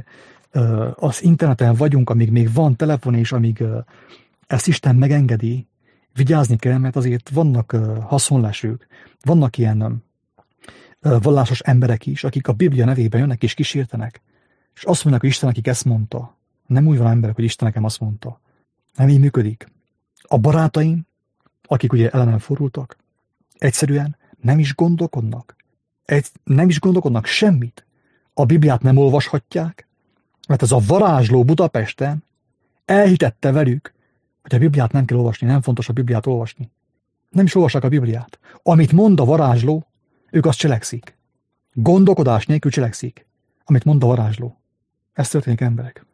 az interneten vagyunk, amíg még van telefon, és amíg ezt Isten megengedi, vigyázni kell, mert azért vannak haszonlesők, vannak ilyen vallásos emberek is, akik a Biblia nevében jönnek és kísértenek, és azt mondják, hogy Isten, akik ezt mondta. Nem úgy van emberek, hogy Isten nekem azt mondta. Nem így működik. A barátaim, akik ugye ellenem fordultak, egyszerűen nem is gondolkodnak. Egy, nem is gondolkodnak semmit. A Bibliát nem olvashatják, mert ez a varázsló Budapesten elhitette velük, hogy a Bibliát nem kell olvasni, nem fontos a Bibliát olvasni. Nem is olvassák a Bibliát. Amit mond a varázsló, ők azt cselekszik. Gondolkodás nélkül cselekszik, amit mond a varázsló. Ez történik, emberek.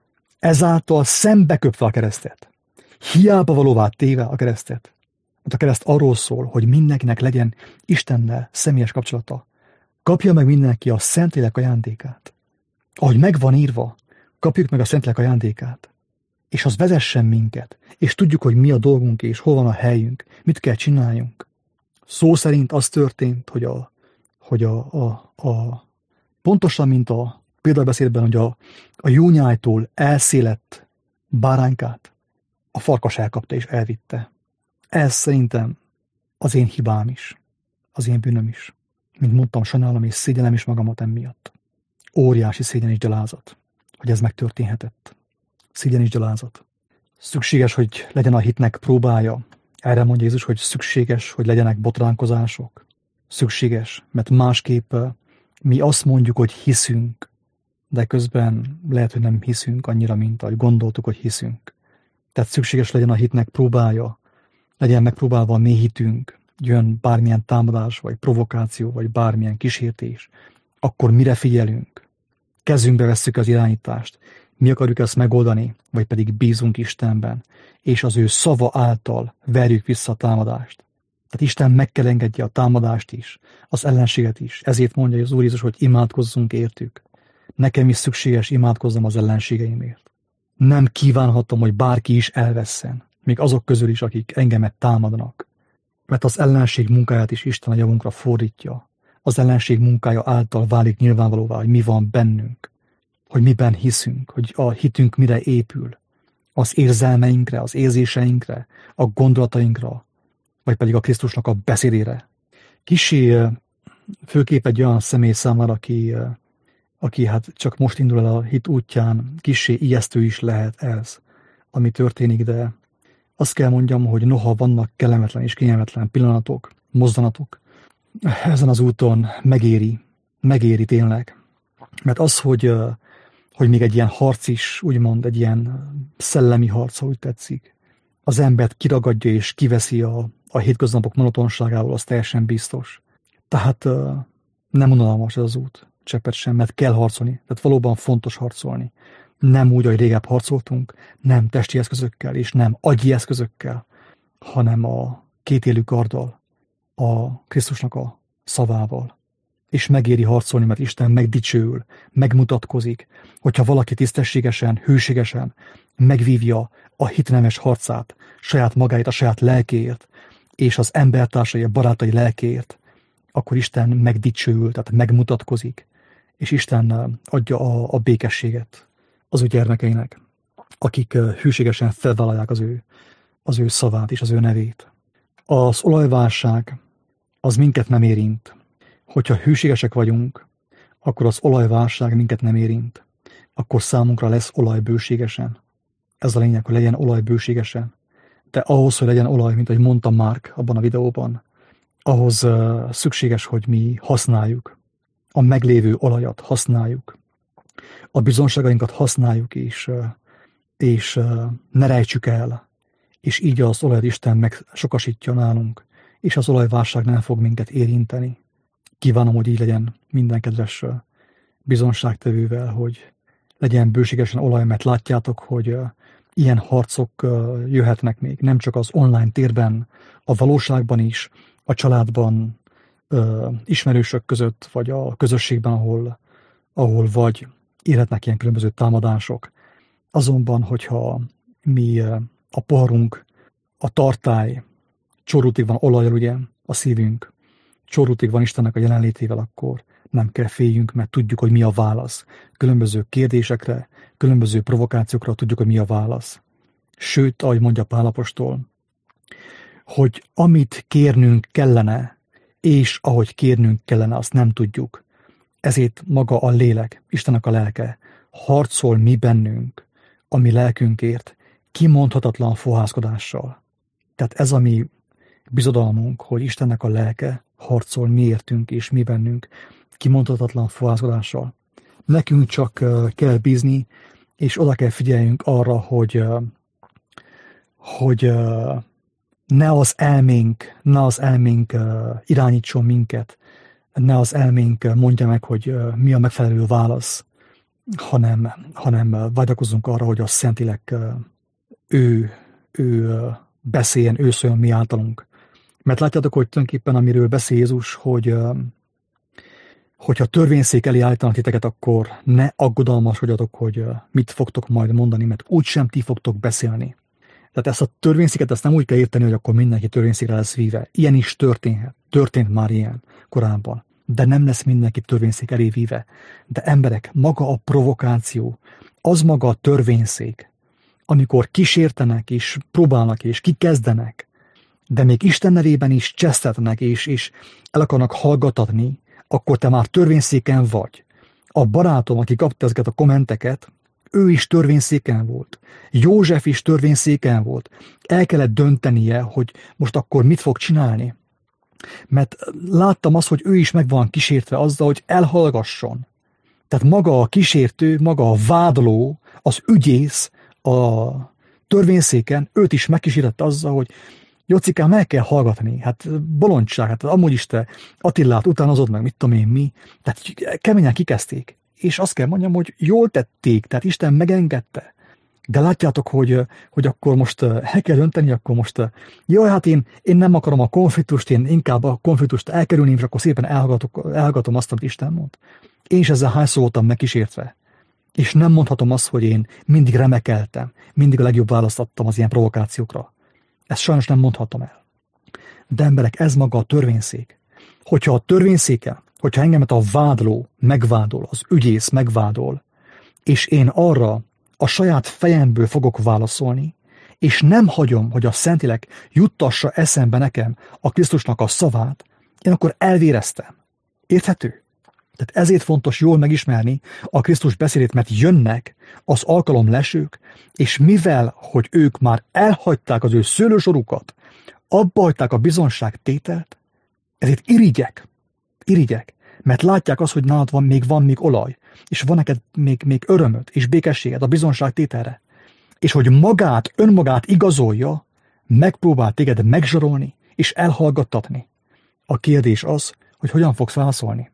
ezáltal szembeköpve a keresztet, hiába valóvá téve a keresztet. Mert a kereszt arról szól, hogy mindenkinek legyen Istennel személyes kapcsolata. Kapja meg mindenki a Szentlélek ajándékát. Ahogy megvan írva, kapjuk meg a Szentlélek ajándékát. És az vezessen minket, és tudjuk, hogy mi a dolgunk, és hol van a helyünk, mit kell csináljunk. Szó szerint az történt, hogy a, hogy a, a, a pontosan, mint a példabeszédben, hogy a, a jónyájtól elszélett báránykát a farkas elkapta és elvitte. Ez szerintem az én hibám is, az én bűnöm is. Mint mondtam, sajnálom és szégyellem is magamat emiatt. Óriási szégyen és gyalázat, hogy ez megtörténhetett. Szégyen és gyalázat. Szükséges, hogy legyen a hitnek próbája. Erre mondja Jézus, hogy szükséges, hogy legyenek botránkozások. Szükséges, mert másképp mi azt mondjuk, hogy hiszünk, de közben lehet, hogy nem hiszünk annyira, mint ahogy gondoltuk, hogy hiszünk. Tehát szükséges legyen a hitnek próbája, legyen megpróbálva a mély hitünk, jön bármilyen támadás, vagy provokáció, vagy bármilyen kísértés, akkor mire figyelünk? Kezünkbe vesszük az irányítást, mi akarjuk ezt megoldani, vagy pedig bízunk Istenben, és az ő szava által verjük vissza a támadást. Tehát Isten meg kell engedje a támadást is, az ellenséget is. Ezért mondja az Úr Jézus, hogy imádkozzunk értük. Nekem is szükséges imádkoznom az ellenségeimért. Nem kívánhatom, hogy bárki is elvesszen, még azok közül is, akik engemet támadnak. Mert az ellenség munkáját is Isten a javunkra fordítja. Az ellenség munkája által válik nyilvánvalóvá, hogy mi van bennünk, hogy miben hiszünk, hogy a hitünk mire épül. Az érzelmeinkre, az érzéseinkre, a gondolatainkra, vagy pedig a Krisztusnak a beszédére. Kissé főképp egy olyan személy számára, aki, aki hát csak most indul el a hit útján, kissé ijesztő is lehet ez, ami történik, de azt kell mondjam, hogy noha vannak kellemetlen és kényelmetlen pillanatok, mozdanatok, ezen az úton megéri, megéri tényleg. Mert az, hogy, hogy még egy ilyen harc is, úgymond egy ilyen szellemi harc, úgy tetszik, az embert kiragadja és kiveszi a, a hétköznapok monotonságából, az teljesen biztos. Tehát nem unalmas ez az út, cseppet sem, mert kell harcolni. Tehát valóban fontos harcolni. Nem úgy, ahogy régebb harcoltunk, nem testi eszközökkel, és nem agyi eszközökkel, hanem a kétélű karddal, a Krisztusnak a szavával. És megéri harcolni, mert Isten megdicsőül, megmutatkozik, hogyha valaki tisztességesen, hűségesen megvívja a hitnemes harcát, saját magáért, a saját lelkéért, és az embertársai, a barátai lelkéért, akkor Isten megdicsőül, tehát megmutatkozik, és Isten adja a, a békességet az ő gyermekeinek, akik hűségesen felvállalják az ő, az ő szavát és az ő nevét. Az olajválság az minket nem érint. Hogyha hűségesek vagyunk, akkor az olajválság minket nem érint. Akkor számunkra lesz olaj bőségesen. Ez a lényeg, hogy legyen olaj bőségesen. De ahhoz, hogy legyen olaj, mint ahogy mondta Mark abban a videóban, ahhoz uh, szükséges, hogy mi használjuk. A meglévő olajat használjuk. A bizonságainkat használjuk, és, uh, és uh, ne rejtsük el. És így az olajat Isten megsokasítja nálunk, és az olajválság nem fog minket érinteni. Kívánom, hogy így legyen minden kedves bizonságtevővel, hogy legyen bőségesen olaj, mert látjátok, hogy ilyen harcok jöhetnek még, nem csak az online térben, a valóságban is, a családban, ismerősök között, vagy a közösségben, ahol, ahol vagy, érhetnek ilyen különböző támadások. Azonban, hogyha mi a poharunk, a tartály, csórútig van olajjal, ugye, a szívünk, csórútig van Istennek a jelenlétével, akkor nem kell féljünk, mert tudjuk, hogy mi a válasz. Különböző kérdésekre, különböző provokációkra tudjuk, hogy mi a válasz. Sőt, ahogy mondja Pál apostol, hogy amit kérnünk kellene, és ahogy kérnünk kellene, azt nem tudjuk. Ezért maga a lélek, Istennek a lelke harcol mi bennünk, a mi lelkünkért, kimondhatatlan fohászkodással. Tehát ez a mi bizodalmunk, hogy Istennek a lelke harcol miértünk és mi bennünk, kimondhatatlan fohászkodással. Nekünk csak kell bízni, és oda kell figyeljünk arra, hogy, hogy ne az elménk, ne az elménk irányítson minket, ne az elménk mondja meg, hogy mi a megfelelő válasz, hanem, hanem vágyakozzunk arra, hogy a Szentlélek ő, ő beszéljen, ő szóljon mi általunk. Mert látjátok, hogy tulajdonképpen amiről beszél Jézus, hogy hogyha törvényszék elé állítanak titeket, akkor ne aggodalmaskodjatok, hogy mit fogtok majd mondani, mert úgysem ti fogtok beszélni. Tehát ezt a törvényszéket ezt nem úgy kell érteni, hogy akkor mindenki törvényszékre lesz víve. Ilyen is történhet. Történt már ilyen korábban. De nem lesz mindenki törvényszék elé víve. De emberek, maga a provokáció, az maga a törvényszék, amikor kísértenek és próbálnak és kikezdenek, de még Isten nevében is csesztetnek és, és el akarnak hallgatni, akkor te már törvényszéken vagy. A barátom, aki kapta ezeket a kommenteket, ő is törvényszéken volt. József is törvényszéken volt. El kellett döntenie, hogy most akkor mit fog csinálni. Mert láttam azt, hogy ő is meg van kísértve azzal, hogy elhallgasson. Tehát maga a kísértő, maga a vádló, az ügyész a törvényszéken, őt is megkísértette azzal, hogy Jocikám, meg kell hallgatni, hát bolondság, hát amúgy is te Attillát utánozod meg, mit tudom én mi, tehát keményen kikezdték. És azt kell mondjam, hogy jól tették, tehát Isten megengedte. De látjátok, hogy, hogy akkor most el kell dönteni, akkor most, jaj, hát én, én nem akarom a konfliktust, én inkább a konfliktust elkerülni, és akkor szépen elhallgatom azt, amit Isten mond. Én is ezzel hányszor voltam megkísértve. És nem mondhatom azt, hogy én mindig remekeltem, mindig a legjobb választ adtam az ilyen provokációkra. Ezt sajnos nem mondhatom el. De emberek, ez maga a törvényszék. Hogyha a törvényszéken, hogyha engemet a vádló megvádol, az ügyész megvádol, és én arra a saját fejemből fogok válaszolni, és nem hagyom, hogy a Szentlélek juttassa eszembe nekem a Krisztusnak a szavát, én akkor elvéreztem. Érthető? Tehát ezért fontos jól megismerni a Krisztus beszédét, mert jönnek az alkalomlesők, és mivel, hogy ők már elhagyták az ő szőlősorukat, abba hagyták a bizonságtételt, ezért irigyek, irigyek, mert látják azt, hogy nálad van, még van még olaj, és van neked még, még örömöd és békességed a bizonságtételre, és hogy magát, önmagát igazolja, megpróbál téged megzsarolni és elhallgattatni. A kérdés az, hogy hogyan fogsz válaszolni.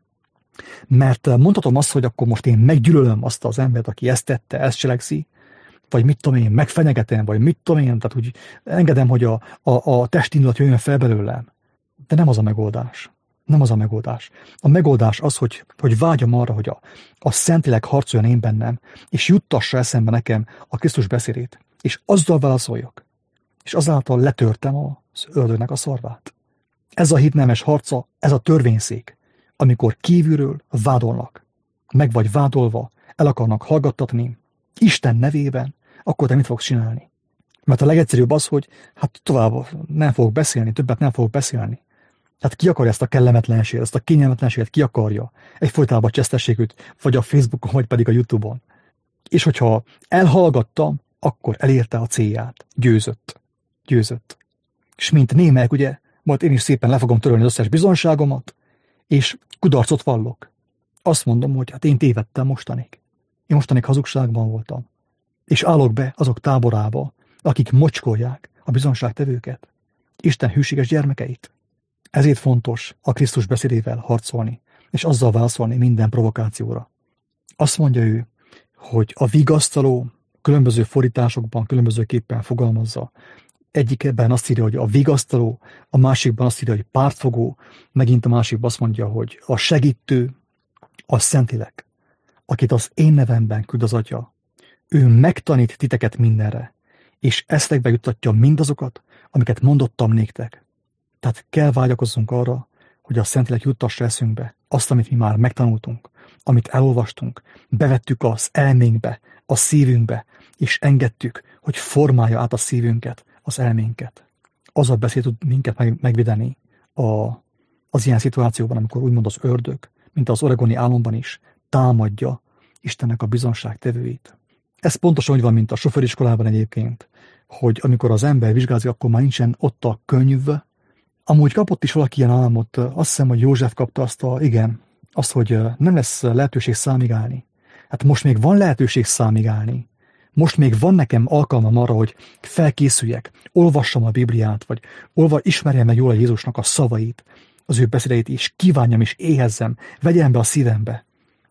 Mert mondhatom azt, hogy akkor most én meggyűlölöm azt az embert, aki ezt tette, ezt cselekszi, vagy mit tudom én, megfenyegetem, vagy mit tudom én, tehát úgy engedem, hogy a, a, a testindulat jöjjön fel belőlem. De nem az a megoldás. Nem az a megoldás. A megoldás az, hogy, hogy vágyam arra, hogy a, a Szentlélek harcoljon én bennem, és juttassa eszembe nekem a Krisztus beszédét, és azzal válaszoljak. És azáltal letörtem az ördögnek a szarvát. Ez a hit nemes harca, ez a törvényszék, amikor kívülről vádolnak, meg vagy vádolva, el akarnak hallgattatni, Isten nevében, akkor te mit fogsz csinálni? Mert a legegyszerűbb az, hogy hát tovább nem fogok beszélni, többet nem fogok beszélni. Tehát ki akarja ezt a kellemetlenséget, ezt a kényelmetlenséget, ki akarja? Egyfolytában a csesztességűt, vagy a Facebookon, vagy pedig a YouTube-on. És hogyha elhallgattam, akkor elérte a célját. Győzött. Győzött. És mint némelyek, ugye, majd én is szépen le fogom törölni az összes bizonságomat, és kudarcot vallok. Azt mondom, hogy hát én tévedtem mostanig. Én mostanig hazugságban voltam. És állok be azok táborába, akik mocskolják a bizonságtevőket, Isten hűséges gyermekeit. Ezért fontos a Krisztus beszédével harcolni, és azzal válaszolni minden provokációra. Azt mondja ő, hogy a vigasztaló különböző fordításokban különbözőképpen fogalmazza. Egyikben azt írja, hogy a vigasztaló, a másikban azt írja, hogy pártfogó, megint a másikban azt mondja, hogy a segítő, a Szentlélek, akit az én nevemben küld az Atya. Ő megtanít titeket mindenre, és esztekbe juttatja mindazokat, amiket mondottam néktek. Tehát kell vágyakozzunk arra, hogy a Szentlélek juttassa eszünkbe azt, amit mi már megtanultunk, amit elolvastunk, bevettük az elménkbe, a szívünkbe, és engedtük, hogy formálja át a szívünket, az elménket. Az a beszéd tud minket megvédeni a, az ilyen szituációban, amikor úgymond az ördög, mint az oregoni álomban is, támadja Istennek a bizonságtevőit. Ez pontosan úgy van, mint a sofőriskolában egyébként, hogy amikor az ember vizsgázik, akkor már nincsen ott a könyv. Amúgy kapott is valaki ilyen álmot, azt hiszem, hogy József kapta azt a, igen, azt, hogy nem lesz lehetőség számigálni. Hát most még van lehetőség számigálni. Most még van nekem alkalmam arra, hogy felkészüljek, olvassam a Bibliát, vagy olva, ismerjem meg jól a Jézusnak a szavait, az ő beszédeit, és kívánjam és éhezzem, vegyem be a szívembe.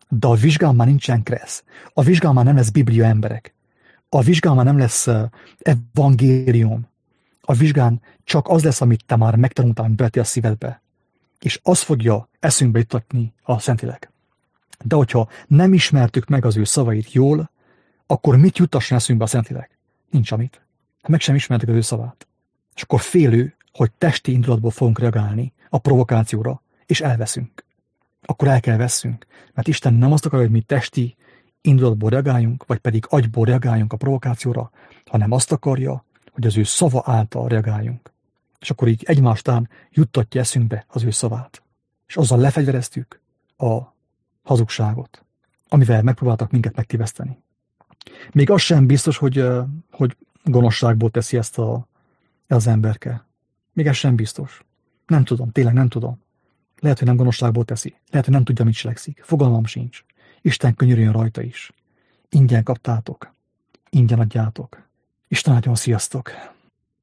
de a vizsgán már nincsen kressz. A vizsgán már nem lesz Biblia emberek. A vizsgán már nem lesz evangélium. A vizsgán csak az lesz, amit te már megtanultál, amit beleti a szívedbe. És az fogja eszünkbe juttatni a Szentlélek. De hogyha nem ismertük meg az ő szavait jól, akkor mit juttasson eszünkbe a Szentlélek? Nincs amit. Meg sem ismertük az ő szavát. És akkor félő, hogy testi indulatból fogunk reagálni a provokációra, és elveszünk. Akkor el kell veszünk, mert Isten nem azt akarja, hogy mi testi indulatból reagáljunk, vagy pedig agyból reagáljunk a provokációra, hanem azt akarja, hogy az ő szava által reagáljunk. És akkor így egymástán juttatja eszünkbe az ő szavát. És azzal lefegyvereztük a hazugságot, amivel megpróbáltak minket megtéveszteni. Még az sem biztos, hogy, hogy gonoszságból teszi ezt a, az emberke. Még ez sem biztos. Nem tudom, tényleg nem tudom. Lehet, hogy nem gonoszságból teszi. Lehet, hogy nem tudja, mit cselekszik. Fogalmam sincs. Isten könyörüljön rajta is. Ingyen kaptátok. Ingyen adjátok. Isten áldjon, sziasztok!